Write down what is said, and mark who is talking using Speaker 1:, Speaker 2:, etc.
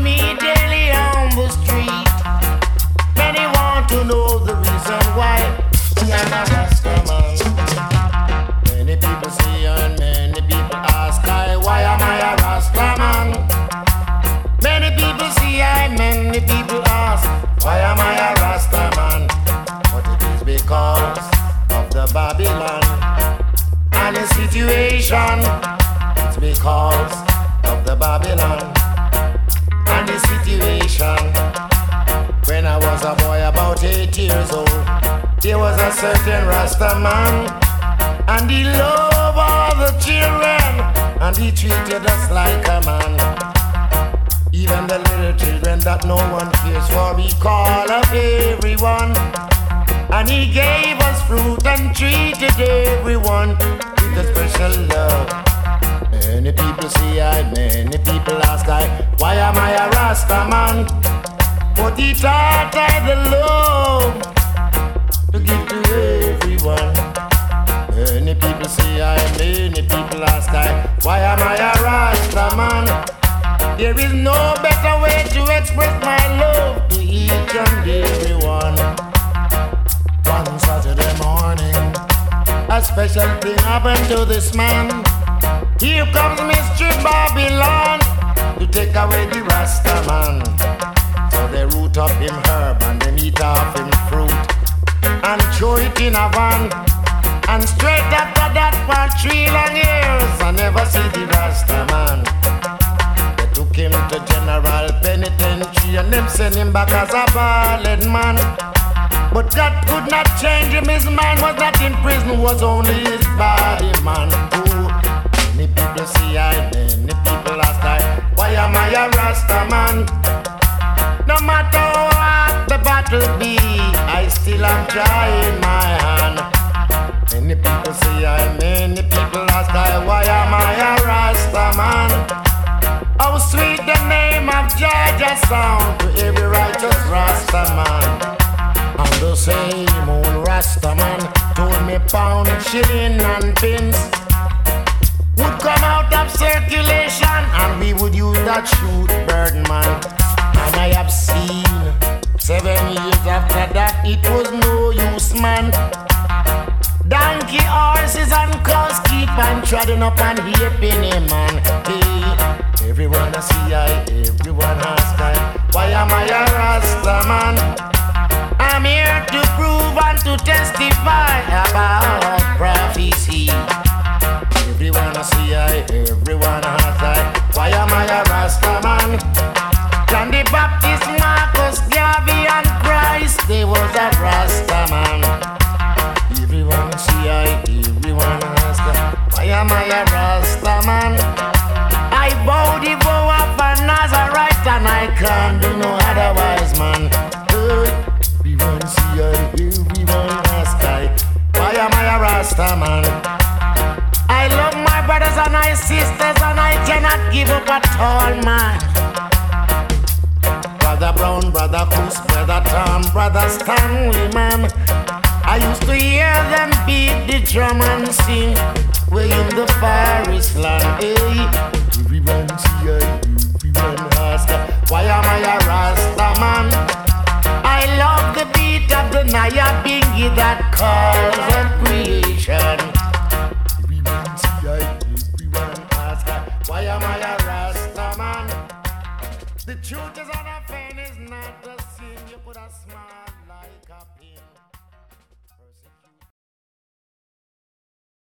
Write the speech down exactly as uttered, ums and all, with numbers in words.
Speaker 1: me daily on the street. Many want to know the reason why I'm a Rasta man. Many people see and many people ask I, why am I a Rasta man? Many people see I, many people ask, why am I a Rasta man? But it is because of the Babylon and the situation. It's because of the Babylon and the situation. When I was a boy about eight years old, there was a certain Rasta man, and he loved all the children, and he treated us like a man. Even the little children that no one cares for, he called up everyone. And he gave us fruit and treated everyone with a special love. Many people say I, many people ask I, why am I a Rasta man? But he taught I the love to give to everyone. Many people say I, many people ask I, why am I a Rasta man? There is no better way to express my love to each and everyone. One Saturday morning, a special thing happened to this man. Here comes Mister Babylon to take away the Rasta man. So they root up him herb and they eat off him fruit and throw it in a van. And straight after that for three long years I never see the Rasta man. Took him to General Penitentiary and them sent him back as a bald man. But God could not change him, his mind was not in prison, was only his body, man. Ooh. Many people see I, many people ask I, why am I a Rasta man? No matter what the battle be, I still am trying my hand. Many people see I, many people ask I, why am I a Rasta man? How sweet the name of Georgia sound to every righteous Rasta man. And the same old Rasta man told me pound, shilling and pence would come out of circulation and we would use that shoot bird man. And I have seen seven years after that it was no use man. Donkey, horses and cows keep on treading up and heaping him man. Hey. Everyone I see I, everyone ask I, why am I a Rasta man? I'm here to prove and to testify about prophecy. Everyone I see I, everyone ask I, why am I a Rasta man? John the Baptist, Marcus, Garvey and Christ, they was a Rasta man. Everyone I see I, everyone ask I, why am I a Rasta man? I bow the vow of a Nazarite and I can't do no otherwise, man. Hey, everyone see I, everyone ask I, why am I a Rasta man? I love my brothers and my sisters and I cannot give up at all, man. Brother Brown, Brother Coos, Brother Tom, Brother Stanley, man. I used to hear them beat the drum and sing way in the forest land, hey. Everyone see I, everyone ask I, why am I a Rasta man? I love the beat of the Naya Bingy that calls of creation. Everyone see I, everyone ask I, why am I a Rasta man? The truth is on a pain is not the sin, you put a smile like a pin.